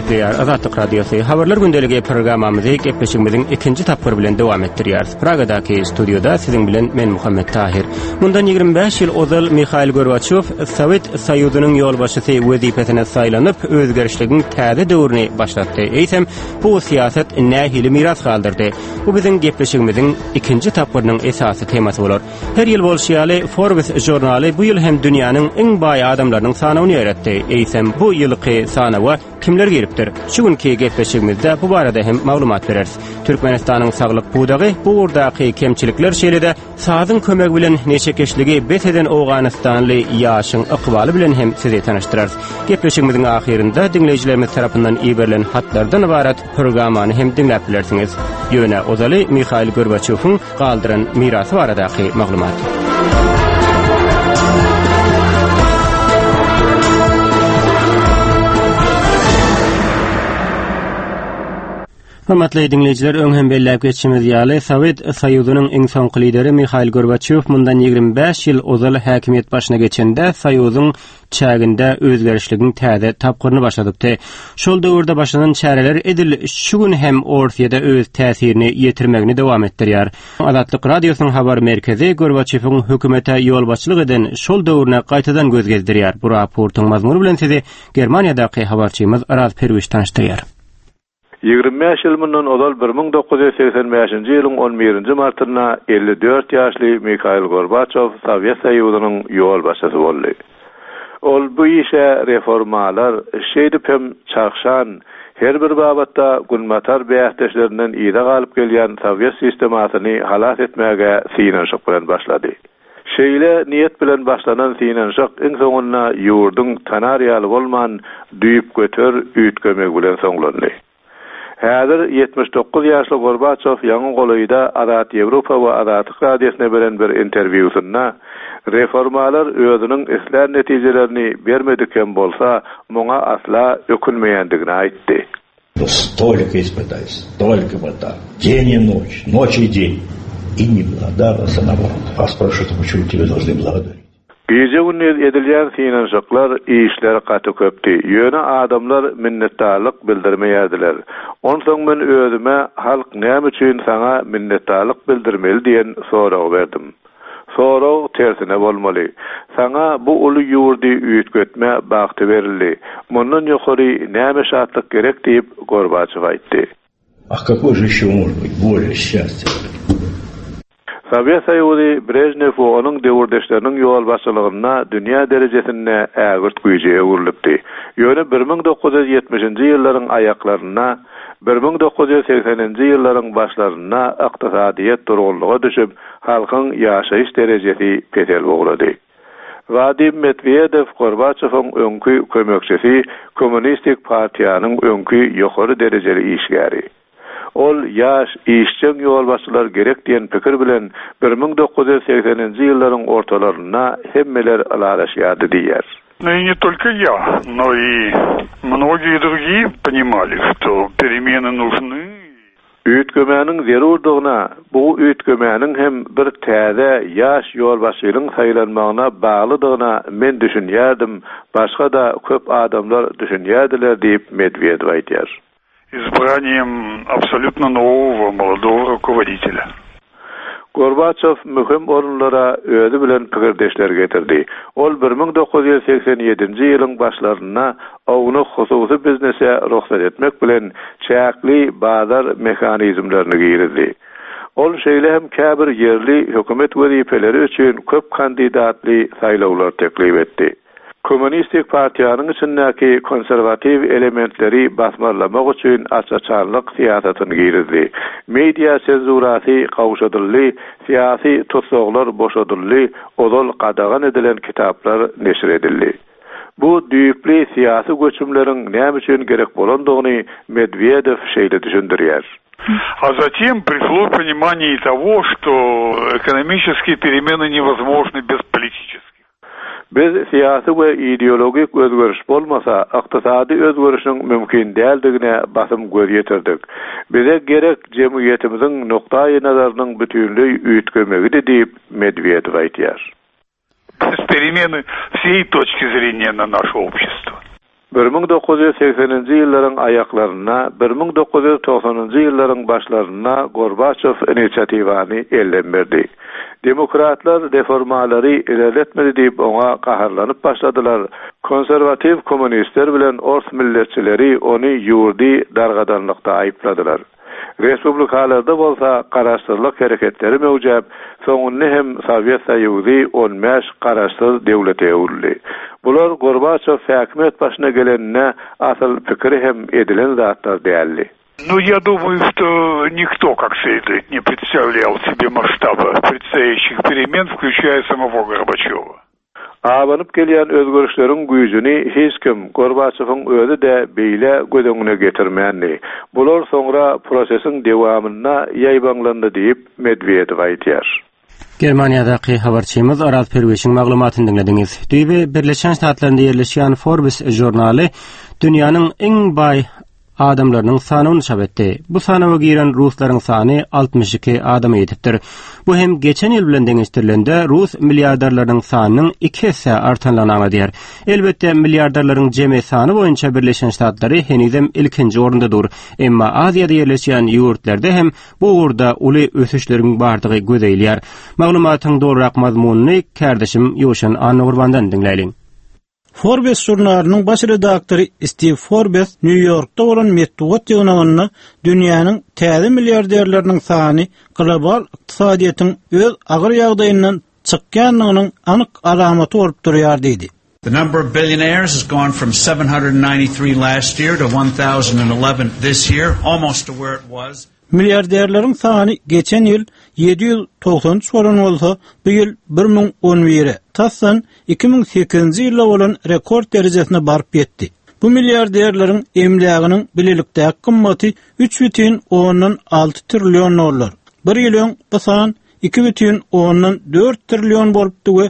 Gepleýär Azatlyk Radiosu habarlar gündeligi programmamyzy gepleşigimiziň ikinji tapyry bilen dowam etdirýär. Pragadaky studioda siziň bilen men Muhammed Tahir. Mundan 25 ýyl ozal Mikhail Gorbaçov Sowet Soýuzynyň ýolbaşçysy wezipetine saýlanyp özgärişligiň täze döwrüni başlatdy. Eýsem bu siýasat nähili miras galdyrdy. Bu biziň gepleşigimiziň ikinji tapyrynyň esasy temasy bolar. Her ýyl bolşýaly Forbes jurnaly bu ýyl hem dünýäniň iň baý adamlarynyň sanawyny ýaratdy. Eýsem bu ýylky sanawa kimler giripdir? Şu günki gepleşigimizde bu barada hem maglumat bereriz. Türkmenistanyň saglyk budagy bu urdaky kemçilikler şeýlede sazyň kömegi bilen neçekeşligi beteden Awganystanly ýaşyň ykbaly bilen hem sizi tanıştyrarys. Gepleşigimiziň ahirinde dinleýijilerimiz tarapyndan iýerilen hatlardan ibarat programmany hem dinläp bilersiňiz. Ýöne ozaly Mikhail Gorbaçowyň galdyran mirasy baradaky maglumat. Hörmetli dinleyijiler, öňhem belläp geçişimiz ýaly Sowet Soýuzynyň iň soňky lideri Mikhail Gorbaçov mundan 25 ýyl ozal häkimiýet başyna geçende Soýuzyň çäginde özgärişligiň täze tapgyryny başladypdy. Şol döwürde başlanan çäreler edil şu gün hem Orsiýada öz täsirini ýetirmegini dowam etdirýär. Azatlyk Radiosynyň habar merkezi Gorbaçowyň hökümete ýolbaşçylyk eden şol döwrüne gaýtadan göz gezdirýär. Bu raportyň mazmuny bilen sizi Germaniýadaky habarçymyz Araz Perwiş tanıştyrýar. 25 ýyl mundan ozal 1985-nji ýylyň 11-nji martyna 54 ýaşly Mikhail Gorbaçov Sowet Soýuzynyň ýolbaşçysy boldy. Ol bu işe reformalar şeýdip hem çarşan her bir babatda gulmatar beýatdeşlerinden ýyda galyp gelýän Sowet sistematyny halas etmäge synanşyk bilen başlady. Şeýle niýet bilen başlanan synanşyk iň soňuna ýurduň tanarýaly bolman düýüp göter üýtgemek bilen soňlandy. Häzir 79 ýaşly Gorbaçov ýaňy golaýda Azat Ýewropa we Azatlyk Radiosyna beren bir interwýusynda reformalar özüniň isler netijelerini bermediken bolsa, muňa asla ökünmeýändigini aýtdy. Столько испытаний, столько вода, день и ночь, ночь и день. И не благодарился наоборот. А спрашивают, почему тебе должны благодарить? Gece günü edilýän synanşyklar işleri gaty köpdi. Ýöne adamlar minnetdarlyk bildirmeýärdiler. Onsoň men özüme halk näme üçin saňa minnetdarlyk bildirmeli diýen sorag berdim. Sorag tersine bolmaly. Saňa bu uly ýurdy üýtgetme bagty berildi. Mundan ýokary näme şatlyk gerek diýip Gorbaçow aýtdy. А какой же ещё может быть более счастья? Sowet Soýuzy Brejnew we onuň döwürdeşleriniň ýolbaşçylygyna dünýä derejesinde ägirt güýje öwürlipdi. Ýöne 1970-nji ýyllaryň aýaklaryna, 1980-nji ýyllaryň başlaryna ykdysadyýet durgunlyga düşüp, halkyň ýaşaýyş derejesi petel boldy. Vadim Medvedew Gorbaçowyň öňkü kömekçisi, Kommunistik partiýanyň öňkü ýokary derejeli işgäri. Ol ýaş işçiň ýolbaşçylar gerek diýen pikir bilen 1980-nji ýyllaryň ortalaryna hemmeler alalaşýardy diýer. Ну и не только я, но и многие другие понимали, что перемены нужны. Üýtgemäniň zerurdygyna, bu üýtgemäniň hem bir täze ýaş ýolbaşçylygyň saýlanmagyna baglydygyna men düşünýärdim, başga da köp adamlar düşünýärdiler diýip Medvedew aýtýar. Избранием абсолютно нового молодого руководителя. Gorbaçov mühim orunlara özü bilen pikirdeşler getirdi. Ol 1987-nji ýylyň başlaryna owny hususy biznese ruhsat etmek bilen çäkli bazar mehanizmlerini girdi. Ol şeýle hem käbir yerli hökümet wezipeleri üçin köp kandidatly saýlawlar teklip etdi. Kommunistik partiýanyň içindäki konservativ elementleri basmarlamak üçin açaçarlyk siýasatyny girdi. Media senzurasy gawşadyldy, siýasy tutsaglar boşadyldy, ozal qadagan edilen kitaplar neşir edildi. Bu düýükli siýasy göçümleriň näme üçin gerek bolandygyny Medvedew şeýle düşündirýär. А затем пришло понимание того, что экономические перемены невозможны без политических. Biz siyasi ve ideologik özgörüş bolmasa, ykdysady özgörüşiň mümkin däldigine basym göz ýetirdik. Bize gerek jemgyýetimizin nokta-y nazarynyň bütünlüği üýtgemegi diýip Medvedew aýtýar. Перемены всей точки зрения на наше общество. 1980-nji ýyllaryň aýaklaryna, 1990-njy ýyllaryň başlaryna Gorbaçov inisiativany elden berdi. Demokratlar reformalary ilerletmedi diýip oňa gaharlanyp başladylar. Konserwativ kommunistler bilen ors milletçileri ony ýurdy dargadanlykda aýpladylar. Respublikalarda bolsa garaşdyrlyk hereketleri mewjud, soňunny hem Sowet Soýuzy 15 garaşsyz döwlete ýöwürdi. Bular Gorbaçov häkimet başyna gelenine asıl pikiri hem edilen zatlar däldi. Ну, я думаю, что никто как следует не представлял себе масштаба предстоящих перемен, включая самого Горбачёва. Abanyp gelýän özgörüşleriň güýjüni hiç kim Gorbaçowyň özi de beýle gödüňüne getirmänli. Bular soňra prosesiň dewamyna ýaýbanlandy diýip Medvedew aýtýar. Germaniýadaky habarçymyz Araz Perweşiň maglumatyny dinlediňiz. Düýbe Birleşen Ştatlarynda ýerleşýän Forbes jurnaly dünýäniň iň bay adamlarynyň sanyny çap etdi. Bu sanawa giren ruslaryň sany 62 adama ýetipdir. Bu hem geçen ýyl bilen deňişdirilende Rus milliarderleriň sanynyň 2 hisse artanlygyny diýer. Elbetde milliarderleriň jeme sany boýunça Birleşen Ştatlary henizem ilkinji orundadyr. Emma Aziýada ýerleşýän ýurtlarda hem bu urda uly ösüşleriň bardygy gözeýilýär. Maglumatyň dogrurak mazmunyny kärdeşim Ýoşan Anagurbandan dinleýin. Forbes jurnalynyň baş redaktory Steve Forbes New Yorkda bolan Medvedew ýygynyny dünýäniň täze milliarderleriniň sany global ykdysadyýatyň öz agyr ýagdaýyndan çykýanlygynyň anyk alamaty bolup durýar diýdi. The number of billionaires has gone from 793 last year to 1011 this year, almost to where it was. Milliarderleriň sany geçen ýyl 793 bolan bolsa, bu ýyl 1011. Tassan 2008-nji ýylda bolan rekord derejesine baryp ýetdi. Bu milliarderleriň emläginiň bilelikdäki gymmaty 3,6 trillion dollar. Bir ýylyň bu san 2,4 trillion bolupdy we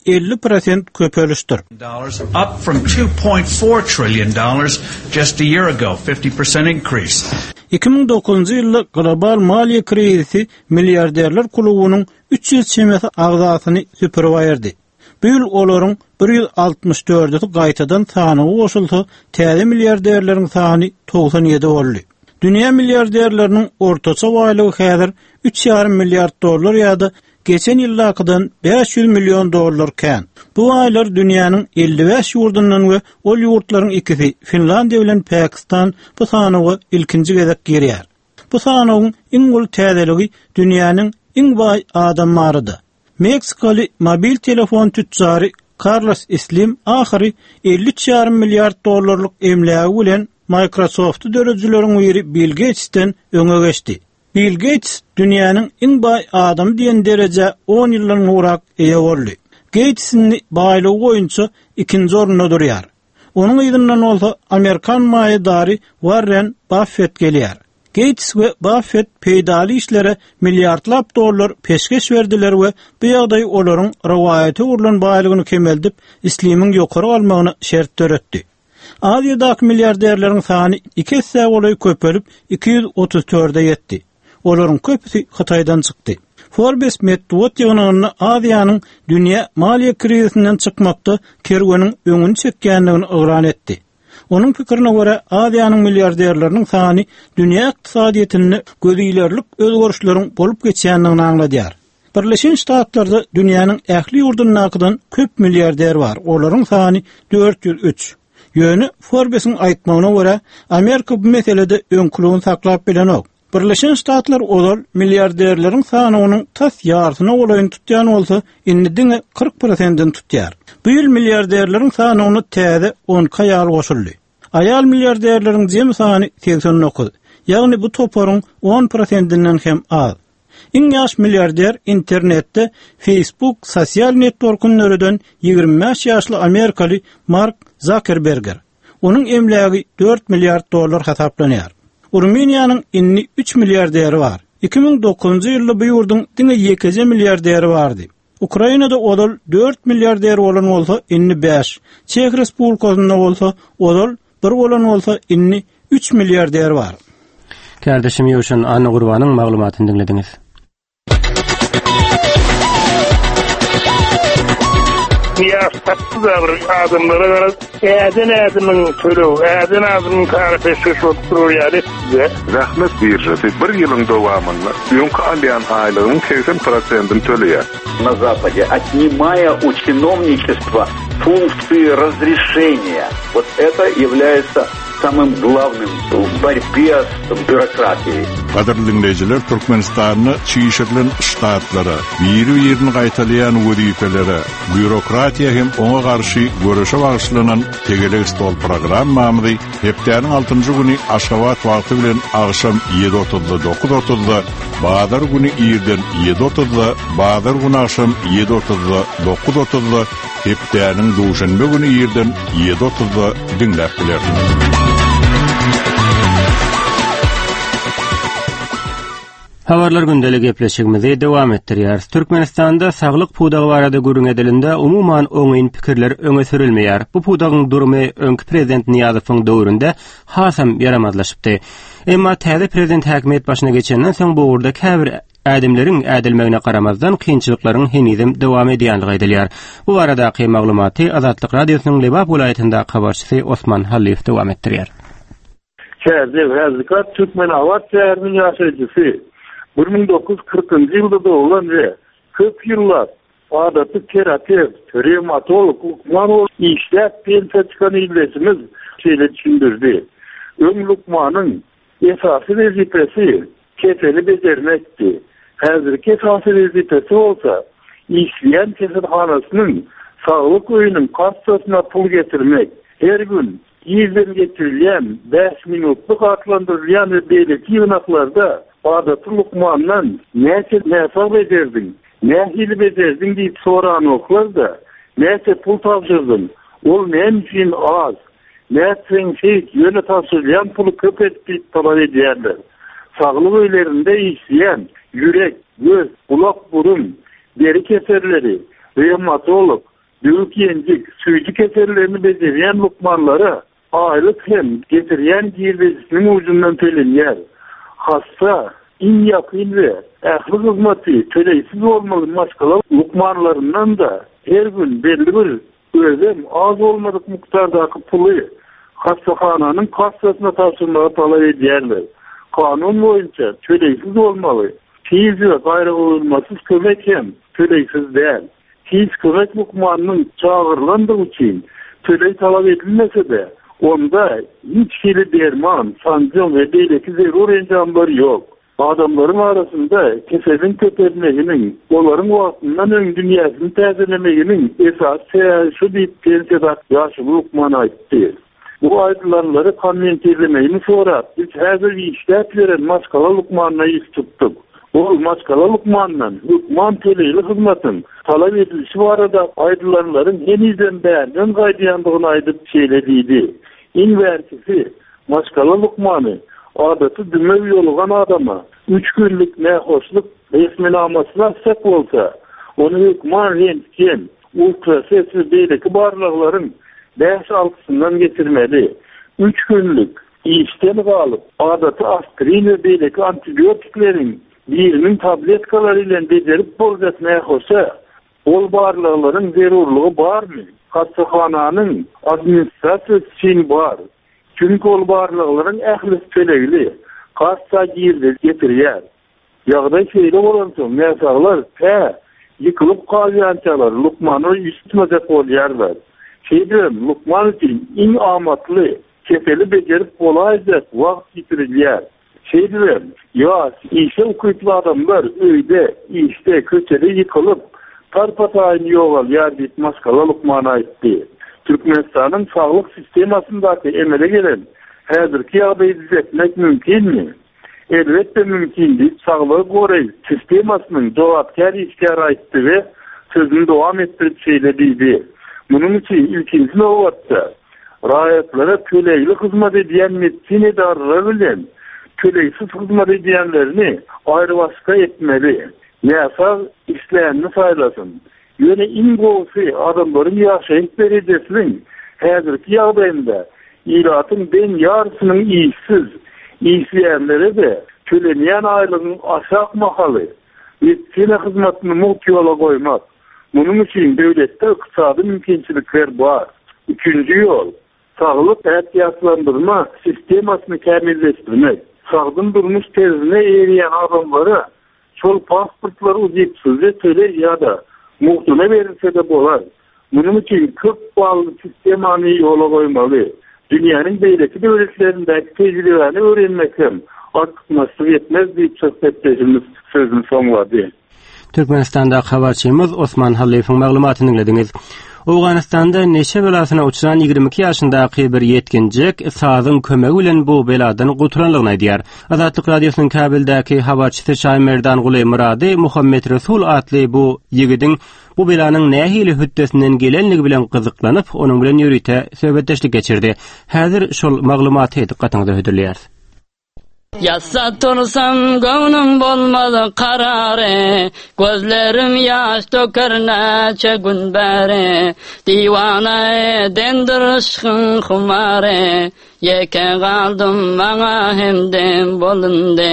50% köpelişdir. Up from $2.4 trillion just a year ago, 50% increase. 2009-njy ýylda global maliýe krizisi milliarderler klubynyň 300 çemesi agzasyny süpürberdi. Bu ýyl olaryň 164-i gaýtadan sanyny goşulsa, täze milliarderleriň sany 97 boldy. Dünýä milliarderleriniň ortaça baýlygy häzir 3,5 milliard dollar ýa-da geçen ýyllakydan 500 milyon dollar kän. Bu aýlar dünýäniň 55 ýurdundan we ol ýurtlaryň ikisi Finlandiýa bilen Pakistan bu sanyny ilkinji gezek girýär. Bu sanyň iň ul täzeligi dünýäniň iň baý adamlarydy. Meksikaly mobil telefon tücjary Carlos Slim ahyry 53,5 milliard dollarlyk emlägi bilen Microsoft döredjileriň biri Bill Gates'ten öňe geçdi. Bill Gates dünýäniň iň baý adamy diýen derejä 10 ýyldan urak eýe boldy. Gates'in baýlygy boýunça ikinji orunda durýar. Onuň ýerinde bolsa Amerikan maýdary Warren Buffett gelýär. Gates we Buffett peýdaly işlere milliardlap dollar peşkeş berdiler we bu ýagdaý olaryň rawayaty urulan baýlygyny kemeldip islimiň ýokary almagyny şert töretdi. Aziýadaky milliarderleriň sany 2 hisse boly köpelip 234-e ýetdi. Olaryň köpüsi Hataýdan çykdy. Forbes Medvedew ýygynyny Aziýanyň dünýä maliýe krizisinden çykmakda kerweniň öňüni çekýändigini ýyran etdi. Onuň pikirine görä Aziýanyň milliarderleriniň sany dünýä ykdysadyýatyny göziýlerlik özgörüşleriň bolup geçýändigini aňladýar. Birleşen Ştatlarda dünýäniň ähli ýurdundan köp milliarder bar. Olaryň sany 403. Ýöne Forbes'in aýtmagyna görä Amerika bu meselede öňkülügini saklap bilenok. Birleşen Ştatlar olal milliarderleriň sanynyň tas ýartyna olaýyn tutýan bolsa, indi diňe 40%-den tutýar. Bu ýyl milliarderleriň sanyny täze 10 ýaly goşuldy. Aýal milliarderleriň jem sany 89. Ýagny bu toparyň 10%-den hem az. Iň ýaş milliarder internetde Facebook sosial networkünlerden 25 ýaşly Amerikaly Mark Zuckerberg. Onuň emlägi 4 milliard dollar hesaplanýar. Urmeniýanyň inni 3 milliarderi bar. 2009-njy ýylda bu ýurdun diňe 2 milliarderi bardy. Ukrainada odal 4 milliarder bolan bolsa inni 5. Çek Respublikasynda bolsa odal 1 bolan bolsa inni 3 milliarder bar. Kardeşim Ýoşan Anagurwanyň maglumatyny dinlediňiz. Siyasatçı adamlara göre adamın türü, adamın tarifesi tutturuyor size. Rahmet birisi bir yılın devamında Юнка Альян айлығын 80% төлüyor. На Западе, отнимая у чиновничества функции разрешения. Вот это является самым главным в борьбе с бюрократией. Qadarly dinleyijiler, Türkmenistan'ı çiğişirlen ştatlara, yerini qaytalayan wezifalere, bürokratiya hem ona karşı görüşe bağışlanan tegelik stol programmamyzy hepdäniň 6-njy güni Aşgabat wagty bilen agşam 7:30-da 9:30-da, Badar güni ýerden 7:30-da, Badar güni agşam 7:30-da 9:30-da, hepdäniň duşanbe güni ýerden 7:30-da dinläp bilersiniz. Habarlar gündelik gepleşigimizi dowam etdirýär. Türkmenistanda saglyk pudagy barada görüň edilende umuman oňyn pikirler öňe sürilmeýär. Bu pudagyň durumy öňki prezident Niýazowyň döwründe hasam yaramazlaşypdy. Emma täze prezident häkimet başyna geçenden soň bu urda käbir adamlaryň ädilmegine garamazdan kynçylyklaryň henizem dowam edýänligi aýdylýar. Bu baradaky maglumaty Azatlyk radiosynyň Lebap welaýetinde habarçysy Osman Hallif dowam etdirýär. Şäherde Türkmen awat şäheriniň ýaşaýjysy 1940-njy ýylda doğulan we köp ýyllar adaty terapewt, reumatolog, Lukman işläp pensiýa çykan ýyldaşymyz şeýle düşündirdi. Lukmanyň esasy wezipesi keseli bejermekdi. Häzirki esasy wezipesi bolsa işleýän keselhanasynyň saglyk öýüniň kassasyna pul getirmek. Her gün ýerden getirilýän 5 minutlyk atlandyrylýan we beýleki ýynaklarda adaty Lukmandan näçe bederdin, nähili bederdin diýip soran oklarda, näçe pul tapşyrdyn, ol men üçin az, näçe ýöne taşyrýan puly köp etip talap edýärler. Saglyk öýlerinde işleýän ýürek, göz, kulak, burun, deri keserleri, reumatolog, büyük ýenjik, süýji keserlerini bejerýän Lukmanlara aýlyk hem getirýän ýerdesiniň ucundan tölenýär. Hassa, in yakın ve ähli hyzmaty töleýsiz bolmaly maşgala Lukmanlaryndan da her gün belli bir özem az olmadyk miktardaky puly hastahananyň kassasyna taşyrmagy talap edýärler. Kanun boýunça töleýsiz bolmaly. Tiz we gaýra olmasyz kömek hem töleýsiz däl. Tiz kömek Lukmanyň çağırlandyğı üçin töleý talap edilmese de onda hiç hili derman, sancım ve beýleki zerur enjamlar ýok. Adamlaryň arasynda keselin köpelmeginiň, olaryň wagtyndan öň dünýäsini täzelemeginiň esas şu diýip pensiýada ýaşy Lukman aýtdy. Bu aýdylanlary kommentirlemegini sorap, biz häzir işläp beren Maskala Lukmanyna ýyz tutdyk. Ol Maskala Lukmandan Lukman teleýli hyzmatyň talap edilişi barada aýdylanlaryň henizden bärinden gaýdýandygyny aýdyp şeýlediydi. İnvertisi Maskala Lukmany adaty düme ýolugan adama 3 günlük nähoşlyk resminamasına sek bolsa, onu hükman rentgen, ultrases ve beýleki barlyklaryň 5-6-sından getirmeli. 3 günlük işten galyp adaty aspirin ve beýleki antibiotikleriň birinin tabletkalary bilen bejerip bolýar nähoşa, ol barlyklaryň zerurlugy barmy? Hastahananyň administrasiýasy için bar. Çünki ol barlyklaryň ähli tölegli, kassa ýerde getirýär. Ýagdaý şeýle bolansoň, näsaglar ýykylyp galýançalar Lukmany üstüme bolýarlar. Şeýdem Lukman üçin iň amatly keseli bejerip bolaýjak wagt ýitirilýär. Şeýdem ýa işe ukytly adamlar öýde, işte köçeli ýykylyp tarpataýyn ýogal ýa-da Maskala Lukman aýtdy. Türkmenistanyň saglyk sistemasyndaky emele gelen häzirki ýagdaýy düzeltmek mümkinmi? Elbetde mümkindir. Saglyk goraý sistemasynyň jogapkar işgär aýtdy we sözüni dowam etdirip şeýlediydi. Munyň üçin ilkinji nowatda raýatlara töleýli hyzmat edýän medisina edaralary bilen töleýsiz hyzmat edýänlerini aýry başga etmeli. Näsa işleýänini saýlasyn. Ýöne ingowsy adamlaryň ýaşaýyp berejesiniň häzirki ýagdaýynda ýylatyň ben ýarsynyň işsiz işleýänlere de tölenýän aýlygyň aşak mahaly medisina hyzmatyny muhkýala goýmak, Bunun için devlette iqtisadi mümkinçilikler var. Üçüncü yol, sağlık ehtiyatlandırma sistemasını kamilleştirmek. Sağdım durmuş tezine eğriyen adamlara çol pasportları uzipsiz ya da muhtuna verilse de bolar. Bunun için 40 ballı sistemani yola koymalı. Dünyanın beyleki devletlerindeki tecrübelerini öğrenmek hem artık nasıl yetmez deyip sohbetlerimiz sözünü sonladı. Türkmenistan'da habarçymyz Osman Halif'in maglumatyny dinlediniz. Awganistanda neşe belasyna uçuran 22 ýaşyndaky bir ýetginjek sazyň kömegi bilen bu beladan guturanlygyny aýdýar. Azatlyk radiosynyň Kabildäki habarçysy Şaýmerdan Guly Murady Muhammed Resul atly bu ýigidin bu belanyň nähili hüddesinden gelenligi bilen gyzyklanyp, onuň bilen ýürüte söhbetdeşlik geçirdi. Häzir şol maglumaty diqqatyňyza hödürleýär. Yassa tursam gönüm bolmadı kararı, gözlerim yaş döker neçe gün beri, divana edendir ışkın kumarı, yeke kaldım bana hemden bolundu.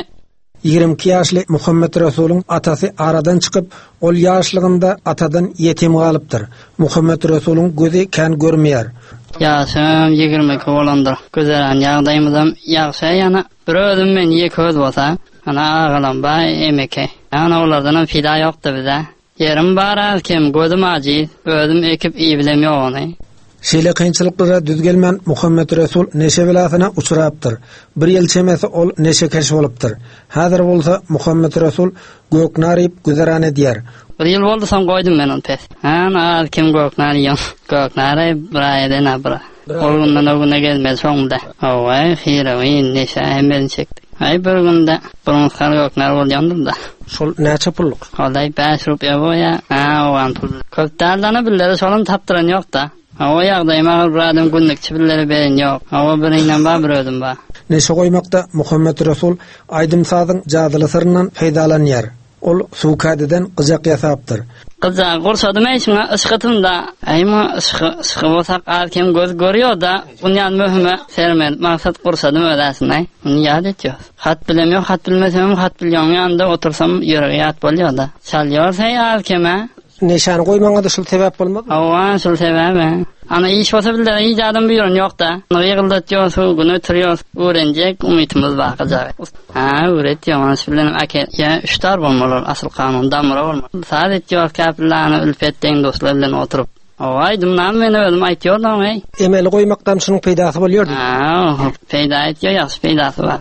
22 ýaşly Muhammed Resul'ün atası aradan çıkıp, ol ýaşlygynda atadan yetim galypdyr. Muhammed Resul'ün gözü kän görmeýär. Yaşam 22 bolandyr. Gözären ýagdaýymyzam ýagşa ýana bir özüm men ýek öz bolsa, ana agalam bay emeke. Ana olardan fida ýokdy bize. Yerim bar kim gözüm aji, özüm ekip iyi bilemiyor onu. Şeýle kynçylyklara düz gelmän Muhammed Resul neşe belasyna uçurapdyr. Bir ýyl çemesi ol neşe keş bolupdyr. Häzir bolsa Muhammed Resul göknaryp güzerane diýer. Bir ýyl boldy soň goýdum men onu pes. Ana kim göknary göknary braýdan abra. Olgundan oguna gelmez soňda. Away hirawy neşe hemen çekdi. Ay bir günde burun xar göknary bolýandyr da. Şol näçe pullyk? Olay 5 rupiýa boýa. Owan pul. Köpdärdäne billeri şolun tapdyran ýok da. Hava ýagdaýyma biradym günlük çibilleri beren ýok. Hava birinden bar bir ödüm bar. Neşe goýmakda Muhammed Resul aýdym sazyň jadyly syryndan peýdalanýar. Ol suwkadeden gyjak ýasapdyr. Gyjak gorsadym eýşiňe ysgydymda, aýma ysgy bolsak kim göz görýär da, bunyan möhüme sermen maksat gorsadym ödäsine. Muny ýad etýär. Hat bilemýär, hat bilmesem, hat bilýän ýanda otursam ýüregi ýat bolýar da. Çalýar kime? Neşany goýmaňa da şol sebäp bolmady? Awa, şol sebäp. Ana iş bolsa bildir, ýadym buyurun ýok da. Ýygyldatýar, suwguny ötürýär, öğrenjek umytymyz bar gajak. Öğretýär, bilen ake, ýa üçtar bolmalar, asyl kanun damra bolmalar. Sadetýär käpillany ülfetden dostlar bilen oturup. Awaýdym nam men özüm aýtýardym, Emeli goýmakdan şunyň peýdasy bolýardy. Peýda etýär, ýaşy peýdasy bar.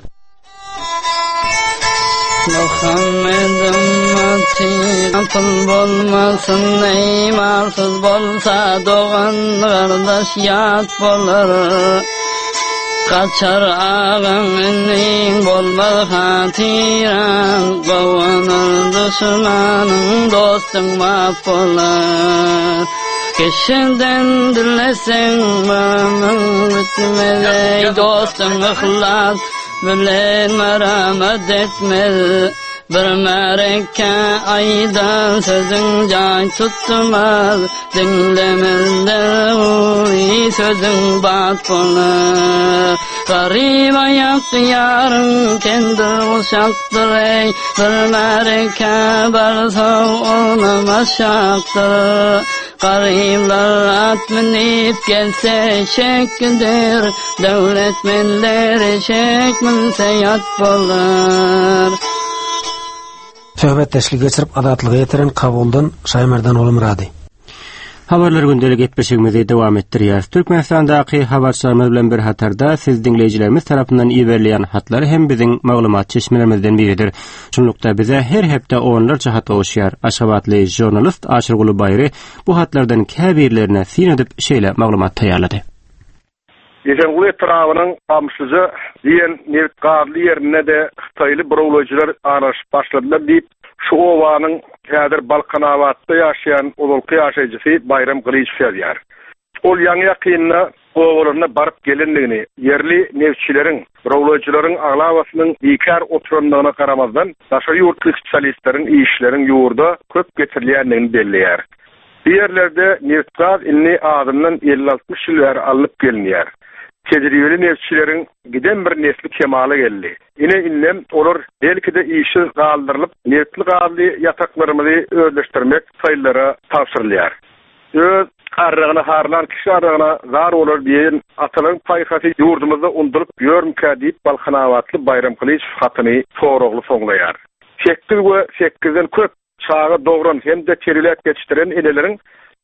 Muhammed'im atıl bolmasın, eymarsız bolsa doğan kardeş yat bolar. Kaçar ağam ennin bolmaz hatiran, kovanır düşmanın dostun map bolar. Keşinden dilesen mamın bitmez, dostun ıhlas bilen merhamet etmez. Bir mereke aydan sözün can tutmaz, dinlemezde uy sözün bat bolar. Garip ayakta yarın kendi uşaktır ey, bir mereke barsa ona maşaktır. Gariplar at minip gelse şekildir, devletmenler şekmilse yat bolar. Söhbetdeşlik geçirip adatlygy ýetiren Kabuldan Şaýmerdan Guly Murady. Habarlar gündelik etbeşigimizi dowam etdirýär. Türkmenistandaky habarçylarymyz bilen bir hatarda siz dinleýijilerimiz tarapyndan iýerlenýän hatlar hem biziň maglumat çeşmelerimizden biridir. Şunlukda bize her hepde onlarca hat owuşýar. Aşgabatly jurnalist Aşyr Guly Baýry bu hatlardan käbirlerine sin edip şeýle maglumat taýýarlady. Ýeşenguly etrawynyň amşyjy diýen nertgarly ýerine de Hytaýly browlaýjylar araşyp başladylar diýip şu owanyň häzir Balkanawatda ýaşaýan ululky ýaşaýjysy Bayram Gryçew ýazýar. Ol ýaňy ýakynna owalaryna baryp gelenligini, yerli nevçileriň, browlaýjylaryň aglawasynyň beýkar oturanlygyna garamazdan, daşa ýurtly spesialistleriň işleriň ýurda köp getirilýändigini belleýär. Diğerlerde neft gaz ilni adından 50-60 ýyl alyp gelinýär. tecrübeli nefçilerin giden bir nesli kemale geldi. Yine innem olur belki de işi kaldırılıp nefli kaldı yataklarımızı özleştirmek sayılara tavsırlayar. Öz arrağına harlan kişi arrağına zar olur diyen ataların paykası yurdumuzda undulup görmüka deyip balkanavatlı bayram kılıç hatını soğruğlu sonlayar. 8 ve 8'den köp çağı doğran hem de çerilet geçtiren elelerin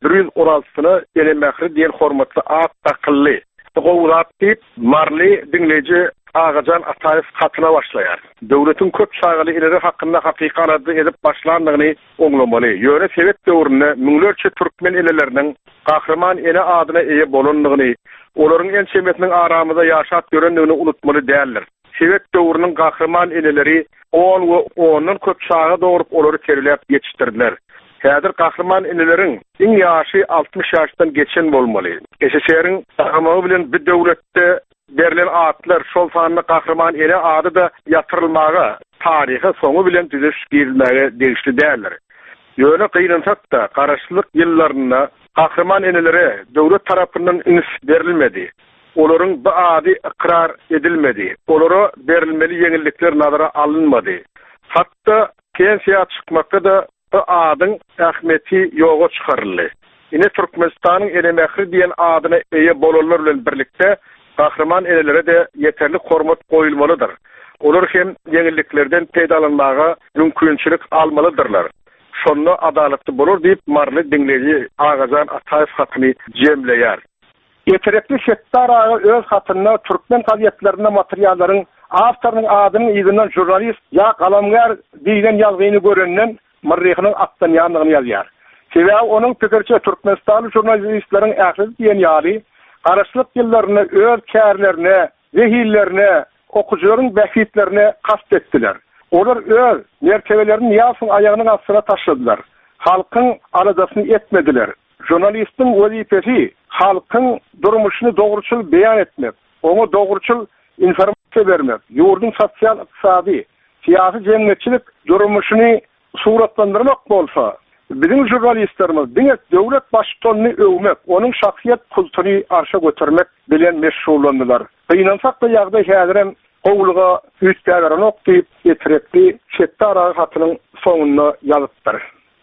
116'sını elemekri diyen hormatlı at akıllı. Qoğulat deyip marli dinleyici Ağacan Atayev hatına başlayar. Devletin köp çağılı ileri hakkında hakikan adı edip başlandığını oğlamalı. Yöne sebep dövründe münglerçe Türkmen elelerinin kahraman ele adına eye bolunduğunu, onların en semetinin aramıza yaşat görenliğini unutmalı değerler. Sebep dövrünün kahraman eleleri 10 ve 10'un köp çağı doğurup onları terileyip geçiştirdiler. Häzir kahraman inelerin iň ýaşy 60 ýaşdan geçen bolmaly. SSR'in tamamı bilen bir döwletde berilen atlar şol sanly kahraman ele ady da ýatyrylmagy taryhy soňu bilen düzüş girilmäge degişli däller. Ýöne gynansak da garaşlyk ýyllaryna kahraman inelere döwlet tarapyndan inis berilmedi. Olaryň bu ady ikrar edilmedi. Olara berilmeli ýeňillikler nazara alınmady. Hatda pensiýa çykmakda da bu adın ähmeti yoga çıkarıldı. Yine Türkmenistan'ın elemekri diyen adına eye bolonlar bilen birlikte kahraman elelere de yeterli hormat koyulmalıdır. Olur hem yeniliklerden peydalanmağa mümkünçülük almalıdırlar. Şonlu adaletli bolur deyip marlı dinleyici Ağacan Atayev hatını cemleyer. Yeterekli Şettar Ağa öz hatına Türkmen kaziyetlerinde materyallerin avtorunun adının izinden jurnalist ya kalamgar diyen yazgıyını görenden Marrihinin attan yanlığını yazıyar. Sebäbi onun pikirçe Türkmenistanlı jurnalistlerin ähli diyen ýaly, garaşlyk ýyllarına, öz kärlerine, zehillerine, okujuların bähitlerine kast etdiler. Olar öz mertebelerini ýasyň aýagynyň astyna taşıdylar. Halkyň aladasyny etmediler. Jurnalistin wezifesi halkyň durmuşyny dogruçul beýan etmek, onu dogruçul informasiýa bermek, ýurdun sosial, ykdysady, siýasy jemgyýetçilik durmuşyny suratlandırmak bolsa, bizim jurnalistlerimiz devlet başçylygyny öwmek, onun şahsiýet kulturyny arşa götürmek bilen meşgullandylar. Inansak da ýagdaý häzirem gowluga üýtgälerini okdyp ýetirekli Şettar Ağa hatynyň soňuna ýazypdyr.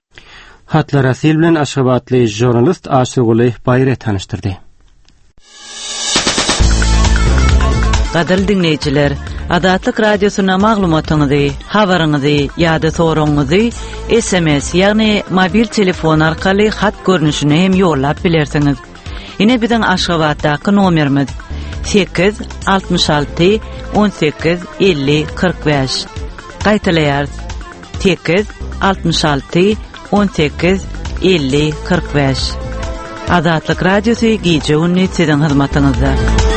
Hatlara sil bilen Aşgabatly jurnalist Aşyguly Bayre tanıştyrdy. Gaderli dinleyijiler, Adatlyk radiosyna maglumatyňyzy, habaryňyzy ýa-da soragyňyzy SMS ýagny mobil telefon arkaly hat görnüşine hem ýollap bilersiňiz. Ine biziň Aşgabatdaky nomerimiz 866 18 50 45. Gaýtalaýar 866 18 50 45. Adatlyk radiosy gije ünni siziň hyzmatyňyzda.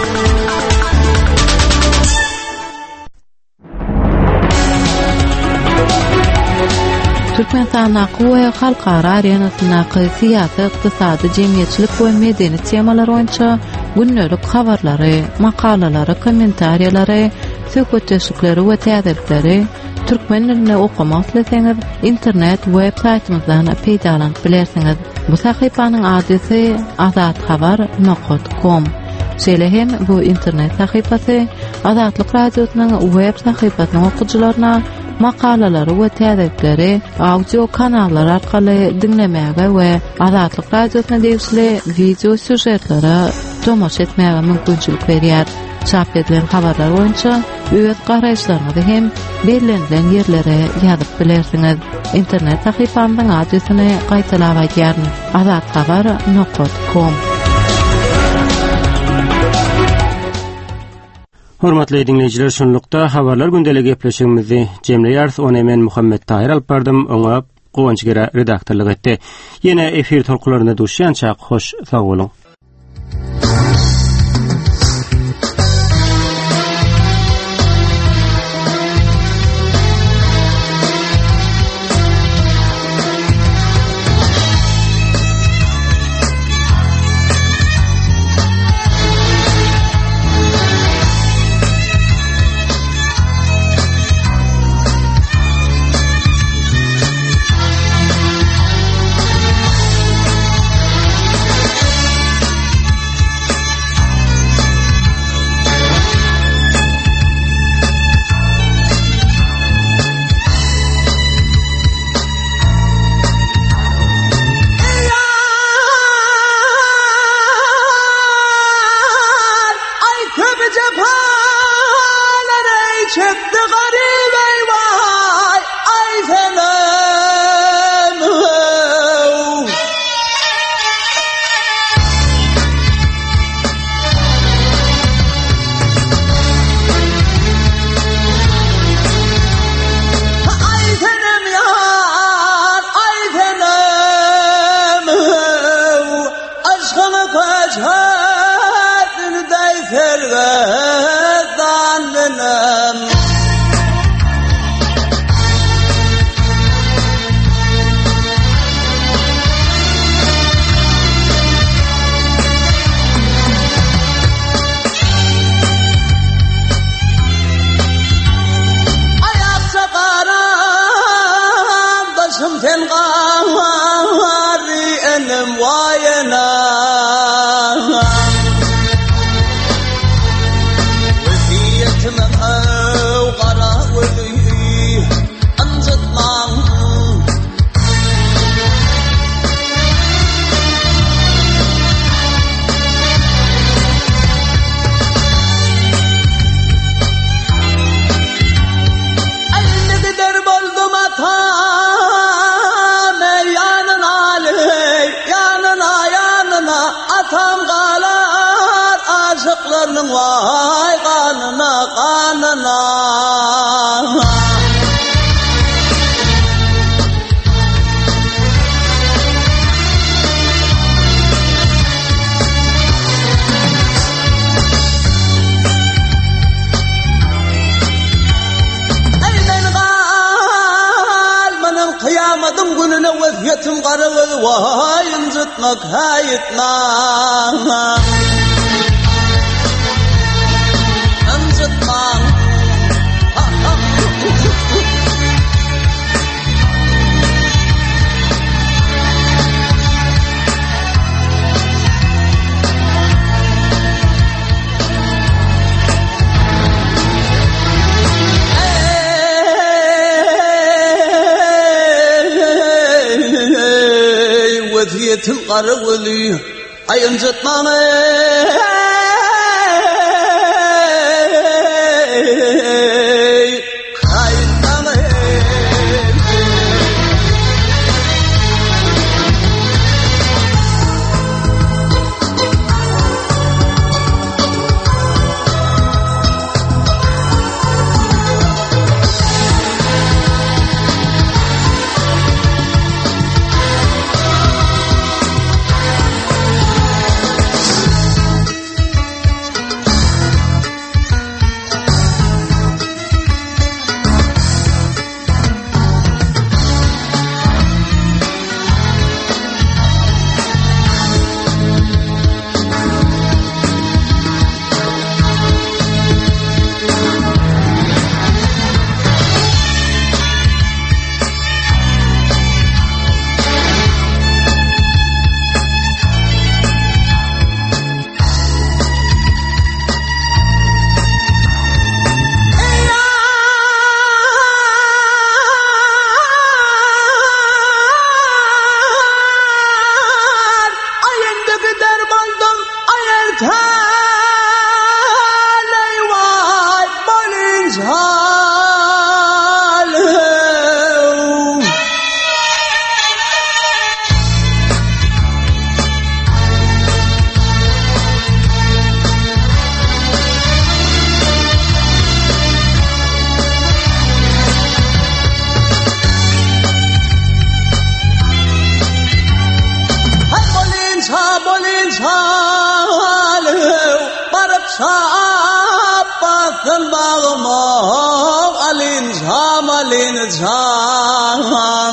Türkmenistan we halkara arenasyna syýasy, ykdysady, jemgyýetçilik we medeni temalar boýunça günnelik habarlary, makalalary, kommentariýalary, söhbetleşikleri we täzirleri türkmen dilinde okumak isteseňiz internet web saytymyzdan peýdalanyp bilersiňiz. Bu sahypanyň adresy azathabar.com. Şeýle hem bu internet sahypasy Adatlyk radiosynyň web sahypasynyň okuwçylaryna makalalary we täzirleri audio kanallar arkaly dinlemäge we Adatlyk radiosyna degişli video süjetlere tomaş etmäge mümkinçilik berýär. Çap edilen habarlar boýunça öz garaýşlaryňyzy hem belirlenen ýerlere ýazyp bilersiňiz. Internet sahypamyň adresyny gaýtalap aýdýaryn. azathabar.com. Hormatly dinleyijiler, şonlukda habarlar gündeligi gepleşigimizi jemleýär. Ony men Muhammed Tahir alyp bardym, oňa Gowanç Gera redaktorlyk etdi. Ýene efir tolkularyna duşýança hoş sag bolun. çekti garip ey vay ay senem ay senem yar ay senem aşkına kaçadın dey fergadan benem sen qari enem vayena Vesiyetimem ev qara veli anjatmam Aynı gider boldum ata atam qalar aşıqlarının vay qanına qanına Aynen qalmanın kıyamadın gününe vesiyetim qarılı vay incitmek hayitna incitmek vesiyetim qarılı ay incitmek Şapatın bağıma alin zam alin zam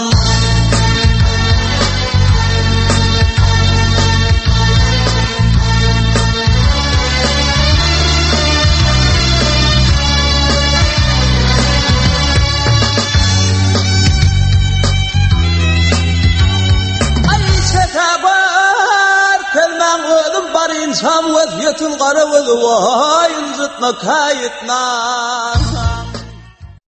Sam with yetun qara with wine zitna kayitna